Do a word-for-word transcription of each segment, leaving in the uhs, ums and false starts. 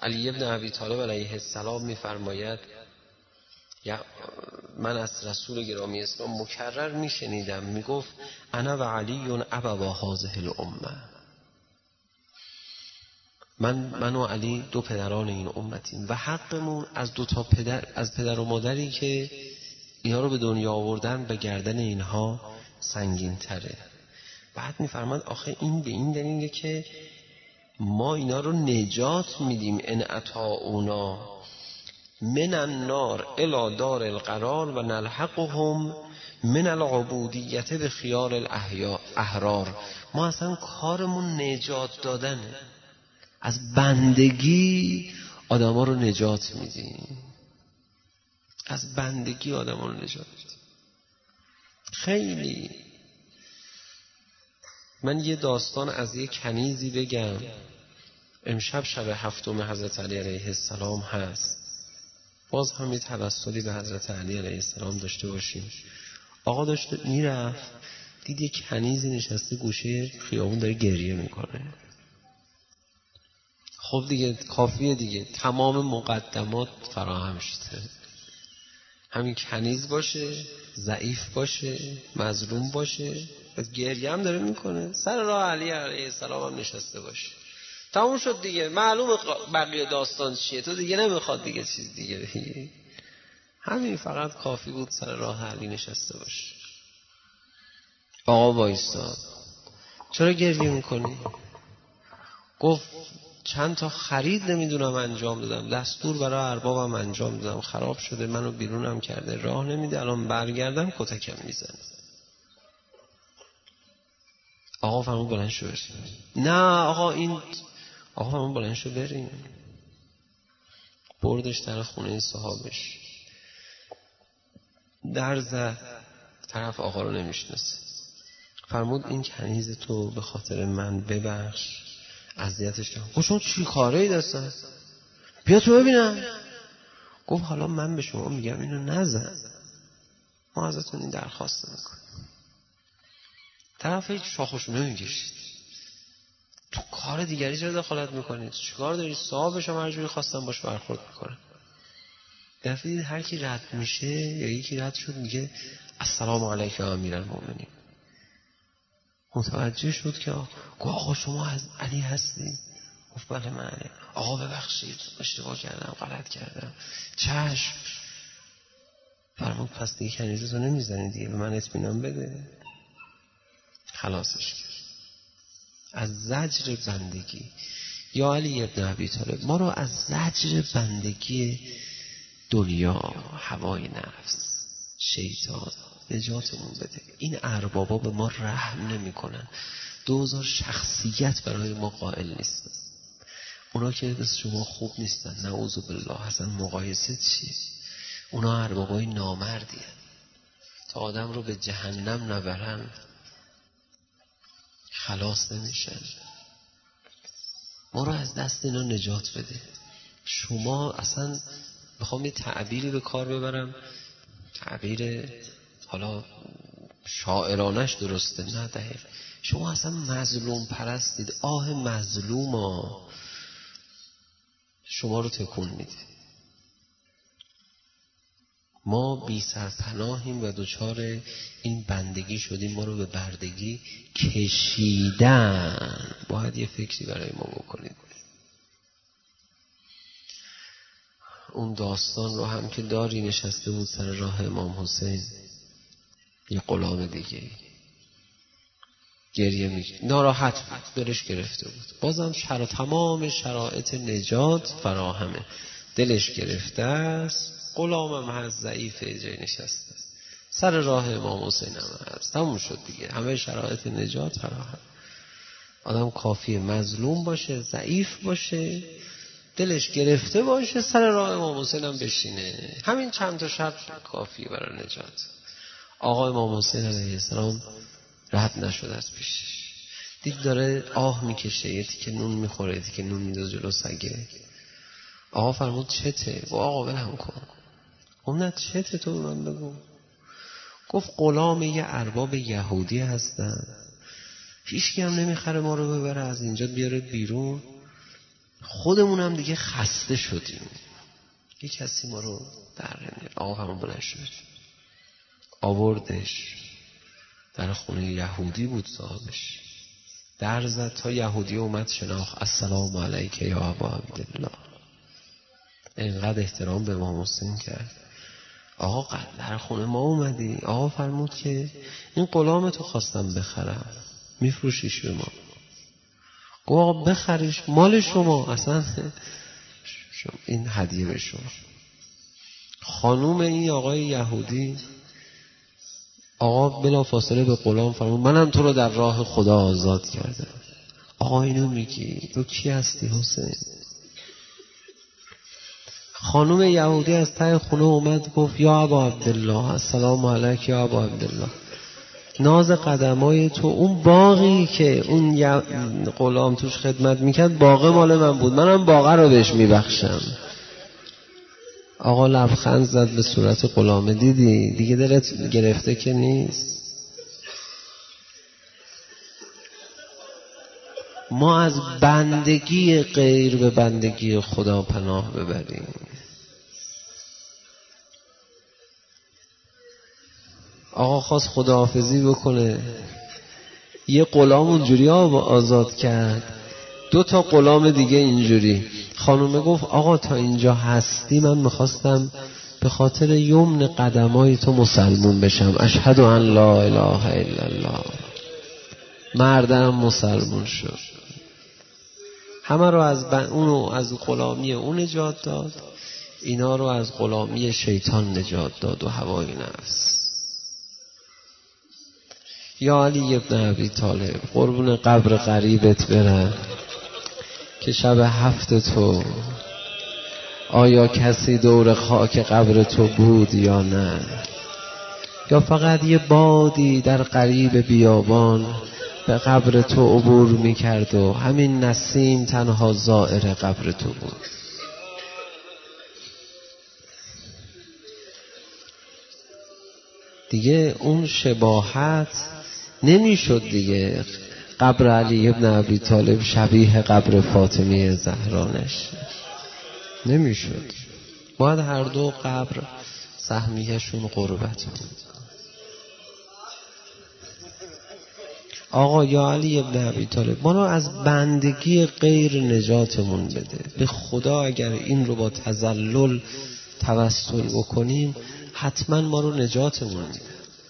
علی ابن ابی طالب علیه السلام میفرماید یا من از رسول گرامی اسلام مکرر میشنیدم میگفت انا و علی ابوا هذه الامه، من من و علی دو پدران این امتیم و حقمون از دو تا پدر، از پدر و مادری که اینا رو به دنیا آوردن به گردن اینها سنگین تره. بعد میفرماد آخه این به این دلیله که ما اینا رو نجات میدیم، ان اطاعونا من النار الی دار القرار و نلحقهم من العبودیت به خیار الاحیاء احرار. ما اصلا کارمون نجات دادنه، از بندگی آدما رو نجات میدیم، از بندگی آدما رو نجات میدیم. خیلی من یه داستان از یه کنیزی بگم. امشب شب هفتم حضرت علی علیه السلام هست، باز هم یه توسلی به حضرت علی علیه السلام داشته باشیم. آقا داشته میرفت دید یه کنیزی نشسته گوشه خیابون داره گریه میکنه. خب دیگه کافیه دیگه، تمام مقدمات فراهم شده. همین کنیز باشه، ضعیف باشه، مظلوم باشه، بعد گریه هم داره میکنه، سر راه علی علیه السلام هم نشسته باشه. تموم شد دیگه، معلومه بقیه داستان چیه، تو دیگه نمیخواد دیگه چیز دیگه بگی. همین فقط کافی بود سر راه علی نشسته باشه. آقا وایساد، چرا گریه میکنی؟ گفت چند تا خرید نمیدونم انجام دادم، دستور برای اربابم انجام دادم، خراب شده، منو بیرونم کرده، راه نمیده، الان برگردم کتکم میزنه. آقا فرمود بلند شو بریم. نه آقا این آقا فرمود بلند شو بریم. بردش در خونه صاحبش، در زد، طرف آقا رو نمیشناسه. فرمود این کنیز تو به خاطر من ببخش، اذیتش کردم. گفت شما چی کاره ای دستن؟ بیا تو ببینم. گفت حالا من به شما میگم اینو نزن، ما ازتون این درخواست میکنیم. طرف هیچ شاخشو نمیگشید. تو کار دیگری چرا دخالت میکنید؟ چیکار دارید؟ صاحبش هم هر جوری خواستن باش برخورد میکنن. دفعه دید هر کی رد میشه یا یکی رد شد میگه السلام علیکم امیرالمومنین. متوجه شد که آقا شما از علی هستی؟ گفت بله من علی. آقا ببخشید اشتباه کردم، غلط کردم. چشم. فرمود پس دیگه کنیزتو نمیزنی دیگه، به من اطمینان بده. خلاصش کرد از زجر بندگی. یا علی ابن ابی طالب، ما رو از زجر بندگی دنیا، هوای نفس، شیطان نجاتمون بده. این اربابا به ما رحم نمی کنن، دوزار شخصیت برای ما قائل نیستن. اونا که دست شما خوب نیستن، نعوذ بالله، اصلا مقایسه چیه؟ اونا اربابای نامردی هن. تا آدم رو به جهنم نبرن خلاص نمیشن. ما رو از دست اینا نجات بده. شما اصلا بخوام یه تعبیری به کار ببرم، تعبیر حالا شاعرانش درسته نه دقیق، شما اصلا مظلوم پرستید. آه مظلوما شما رو تکون میده. ما بی سرپناهیم و دوچار این بندگی شدیم، ما رو به بردگی کشیدن. باید یه فکری برای ما بکنید. اون داستان رو هم که داری نشسته بود سر راه امام حسین، یه غلام دیگه گریه میکنه، ناراحت بود، دلش گرفته بود. بازم شرا تمام شرایط نجات فراهمه، دلش گرفته است، غلامم هست، ضعیف جای نشسته است، سر راه امام حسین هم هست، تموم شد دیگه، همه شرایط نجات فراهم. آدم کافیه مظلوم باشه، ضعیف باشه، دلش گرفته باشه، سر راه امام حسین هم بشینه، همین چند تا شرط کافیه برای نجات. آقا امام حسین علیه السلام رد نشد از پیشش، دید داره آه میکشه، یه تیکه نون میخوره، یه تیکه نون میدازه جلو سگه. آقا فرمود چته؟ و آقا ولم کن. اون نه چته تو من بگو. گفت غلام یه ارباب یهودی هستن، هیچ کی هم نمیخره ما رو ببره از اینجا بیاره بیرون، خودمون هم دیگه خسته شدیم. یه کسی ما رو در نمیاد. آقا همون بلند شد آوردش در خونه یهودی بود صاحبش، در زد تا یهودی اومد شناخت. السلام علیک یا ابا عبدالله. اینقدر احترام به امام حسین کرد. آقا در خونه ما اومدی؟ آقا فرمود که این غلام تو خواستم بخرم، میفروشیش به ما؟ گفت آقا بخریش، مال شما، اصلا این هدیه به شما. خانوم این آقای یهودی، آقا بلا فاصله به غلام فرمود منم تو رو در راه خدا آزاد کردم. آقا اینو میگی تو کی هستی حسین؟ خانوم یهودی از ته خونه اومد گفت یا ابا عبدالله، السلام علیک یا ابا عبدالله، ناز قدمای تو، اون باغی که اون غلام توش خدمت میکرد باغ مال من بود، منم باغ رو بهش میبخشم. آقا لبخند زد به صورت غلام. دیدی دیگه دلت گرفته که نیست. ما از بندگی غیر به بندگی خدا پناه ببریم. آقا خواست خداحافظی بکنه، یه غلام اونجوری آزاد کرد، دو تا غلام دیگه اینجوری. خانومه گفت آقا تا اینجا هستی من میخواستم به خاطر یمن قدمای تو مسلمون بشم، اشهد ان لا اله الا الله. مردم مسلمون شد. همه رو از بن... اونو از غلامی اون نجات داد، اینا رو از غلامی شیطان نجات داد و هوای نفس. یا علی ابن ابی طالب، قربون قبر قریبت برم که شب هفت تو آیا کسی دور خاک قبر تو بود یا نه، یا فقط یه بادی در قریب بیابان به قبر تو عبور میکرد و همین نسیم تنها زائر قبر تو بود. دیگه اون شباهت نمیشد دیگه. قبر علی ابن ابی طالب شبیه قبر فاطمه زهرانش نمیشد. باید هر دو قبر سهمیهشون قربت بود. آقا یا علی ابن ابی طالب، ما رو از بندگی غیر نجاتمون بده. به خدا اگر این رو با تذلل توسل بکنیم حتما ما رو نجاتمون میده.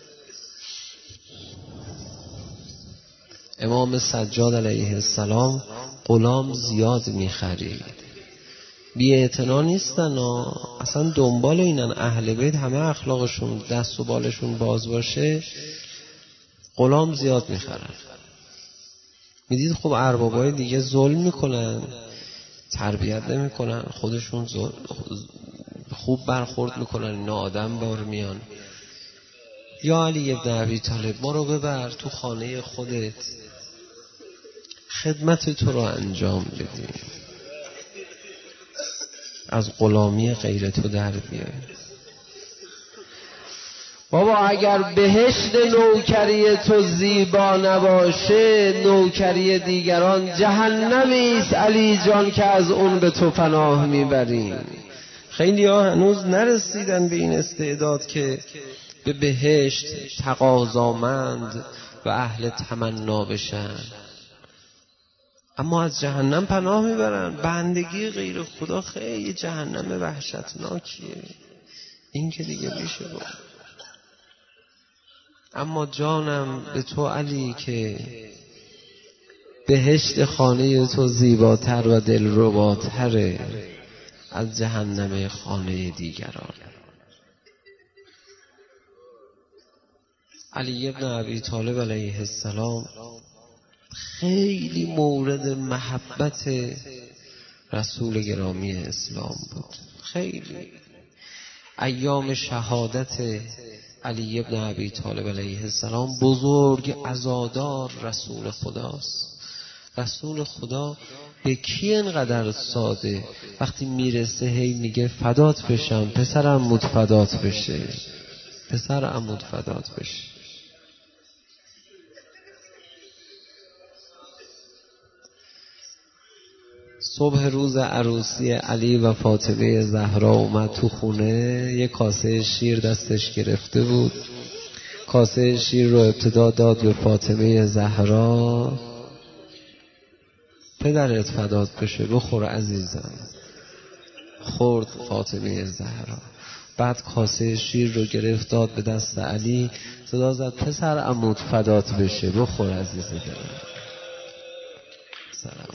امام سجاد علیه السلام غلام زیاد میخرید. بی اعتنا نیستن ها. اصلا دنبال اینن اهل بیت، همه اخلاقشون دست و بالشون باز باشه، غلام زیاد میخرن. میدید خب اربابای دیگه ظلم میکنن، تربیت نمیکنن، خودشون خوب برخورد میکنن، اینا آدم بار میان. یا علی ابن ابی طالب، ما رو ببر تو خانه خودت، خدمت تو رو انجام بدیم، از غلامی غیر تو در بیایم. بابا اگر بهشت نوکری تو زیبا نباشه، نوکری دیگران جهنمی است علی جان که از اون به تو پناه میبریم. خیلی ها هنوز نرسیدن به این استعداد که به بهشت تقاضامند و اهل تمنا بشن، اما از جهنم پناه میبرن. بندگی غیر خدا خیلی جهنم وحشتناکیه، این که دیگه میشه بود. اما جانم به تو علی که بهشت خانه تو زیباتر و دلرباتره از جهنم خانه دیگران. علی ابن ابی طالب علیه السلام خیلی مورد محبت رسول گرامی اسلام بود. خیلی ایام شهادت علی ابن ابی طالب علیه السلام بزرگ عزادار رسول خداست. رسول خدا به کی انقدر ساده وقتی میرسه هی میگه فدات بشم، پسر عمود فدات بشه، پسر عمود فدات بشه. صبح روز عروسی علی و فاطمه زهرا اومد تو خونه، یه کاسه شیر دستش گرفته بود. کاسه شیر رو ابتدا داد به فاطمه زهرا. پدرت فدات بشه، بخور عزیزم. خورد فاطمه زهرا. بعد کاسه شیر رو گرفت داد به دست علی، صدا زد پسر عموت فدات بشه، بخور عزیز دلم. سلام.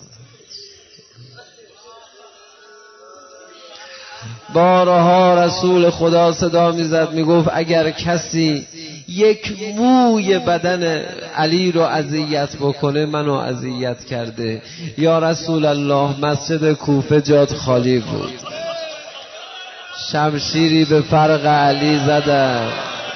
بارها رسول خدا صدا میزد میگفت اگر کسی یک موی بدن علی رو اذیت بکنه منو اذیت کرده. یا رسول الله مسجد کوفه جات خالی بود، شمشیری به فرق علی زدم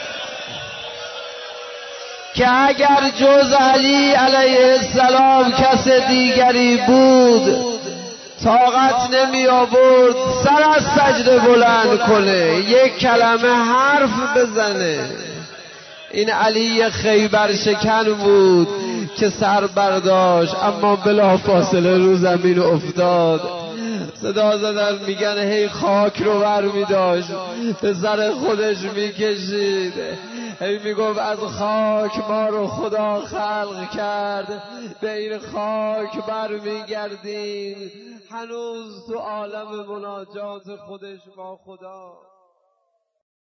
که اگر جز علی علیه السلام کس دیگری بود طاقت نمی آورد سر از سجده بلند کنه، یک کلمه حرف بزنه. این علی خیبر شکن بود که سر برداشت اما بلا فاصله رو زمین افتاد. صدا زدن میگن هی خاک رو بر می داشت به سر خودش میکشید، هی میگفت از خاک ما رو خدا خلق کرد، به این خاک بر میگردیم. هنوز تو عالم مناجات خودش با خدا.